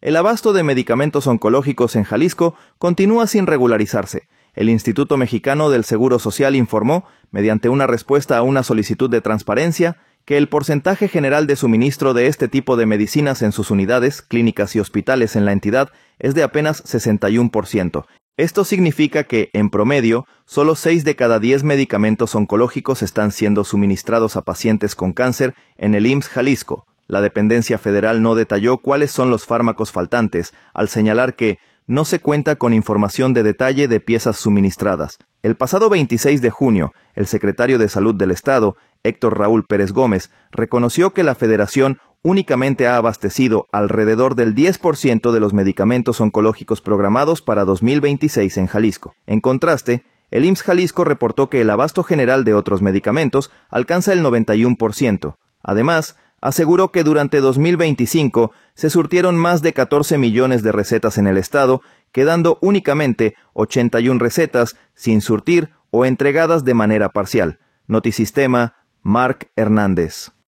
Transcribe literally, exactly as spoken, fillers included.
El abasto de medicamentos oncológicos en Jalisco continúa sin regularizarse. El Instituto Mexicano del Seguro Social informó, mediante una respuesta a una solicitud de transparencia, que el porcentaje general de suministro de este tipo de medicinas en sus unidades, clínicas y hospitales en la entidad es de apenas sesenta y uno por ciento. Esto significa que, en promedio, solo seis de cada diez medicamentos oncológicos están siendo suministrados a pacientes con cáncer en el I M S S Jalisco. La dependencia federal no detalló cuáles son los fármacos faltantes, al señalar que no se cuenta con información de detalle de piezas suministradas. El pasado veintiséis de junio, el secretario de Salud del Estado, Héctor Raúl Pérez Gómez, reconoció que la Federación únicamente ha abastecido alrededor del diez por ciento de los medicamentos oncológicos programados para dos mil veintiséis en Jalisco. En contraste, el I M S S Jalisco reportó que el abasto general de otros medicamentos alcanza el noventa y uno por ciento. Además, aseguró que durante dos mil veinticinco se surtieron más de catorce millones de recetas en el estado, quedando únicamente ochenta y una recetas sin surtir o entregadas de manera parcial. Notisistema, Marc Hernández.